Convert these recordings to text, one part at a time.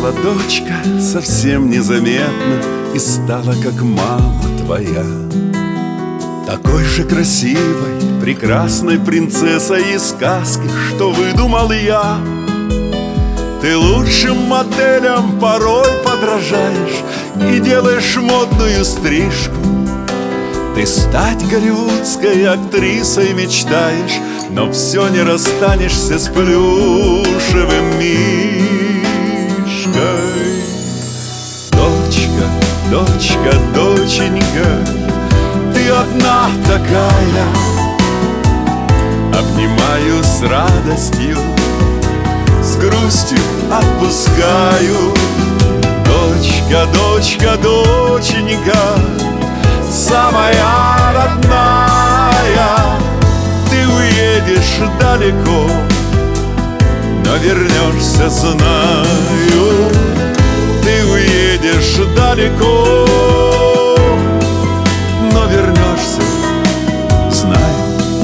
Выросла дочка совсем незаметно и стала как мама твоя. Такой же красивой, прекрасной принцессой из сказки, что выдумал я. Ты лучшим моделям порой подражаешь и делаешь модную стрижку. Ты стать голливудской актрисой мечтаешь, но все не расстанешься с плюшевым мишкой. Дочка, дочка, доченька, ты одна такая. Обнимаю с радостью, с грустью отпускаю. Дочка, дочка, доченька, самая родная. Ты уедешь далеко, но вернешься, знаю. Ты уедешь далеко, но вернешься, знаю.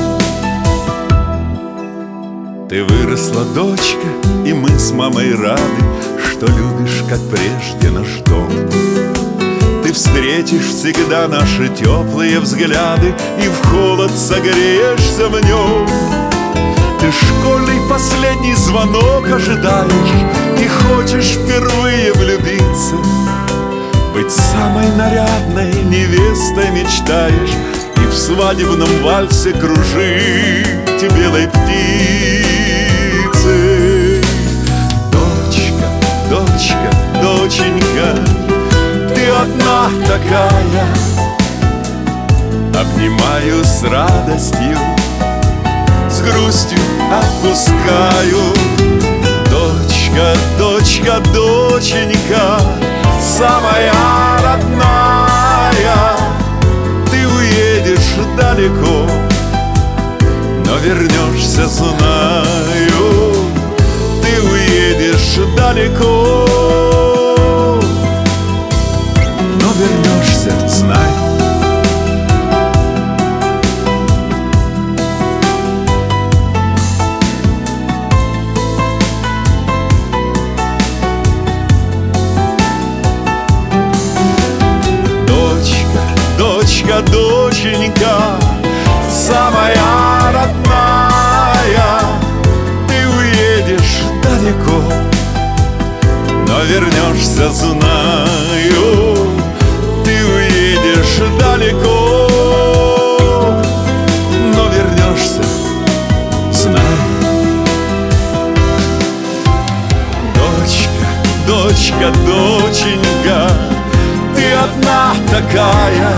Ты выросла, дочка, и мы с мамой рады, что любишь, как прежде, наш дом. Ты встретишь всегда наши теплые взгляды и в холод согреешься в нем. Ты школьный последний звонок ожидаешь и хочешь впервые влюбиться. Быть самой нарядной невестой мечтаешь и в свадебном вальсе кружить белой птицей. Дочка, дочка, доченька, ты одна такая. Обнимаю с радостью, с грустью отпускаю. Дочка, дочка, доченька, самая родная. Ты уедешь далеко, но вернешься, знаю. Ты уедешь далеко, но вернешься, знай. Дочка, дочка, доченька, самая родная. Ты уедешь далеко, но вернешься, знаю. Ты уедешь далеко, но вернешься, знай. Дочка, дочка, доченька, ты одна такая.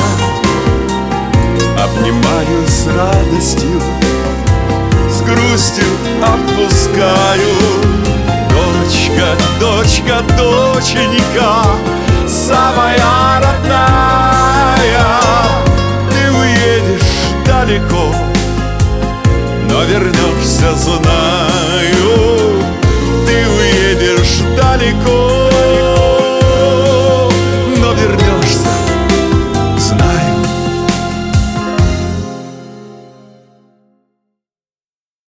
Обнимаю с радостью, с грустью отпускаю. Дочка, дочка, доченька, самая родная. Ты уедешь далеко, но вернешься, знаю. Ты уедешь далеко,